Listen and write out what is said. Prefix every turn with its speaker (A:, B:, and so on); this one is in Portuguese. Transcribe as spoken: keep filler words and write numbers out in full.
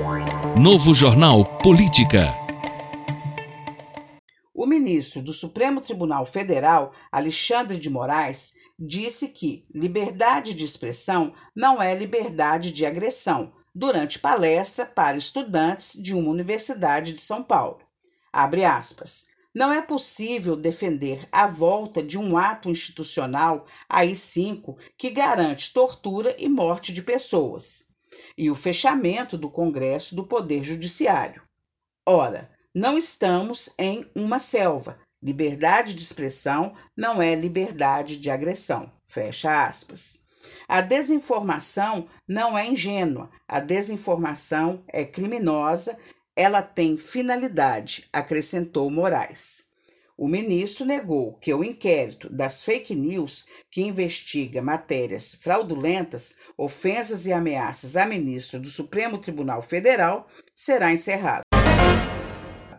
A: Novo Jornal Política.
B: O ministro do Supremo Tribunal Federal, Alexandre de Moraes, disse que liberdade de expressão não é liberdade de agressão, durante palestra para estudantes de uma universidade de São Paulo. Abre aspas. Não é possível defender a volta de um ato institucional, A I cinco, que garante tortura e morte de pessoas, e o fechamento do Congresso do Poder Judiciário. Ora, não estamos em uma selva. Liberdade de expressão não é liberdade de agressão. Fecha aspas. A desinformação não é ingênua. A desinformação é criminosa. Ela tem finalidade, acrescentou Moraes. O ministro negou que o inquérito das fake news, que investiga matérias fraudulentas, ofensas e ameaças a ministro do Supremo Tribunal Federal, será encerrado.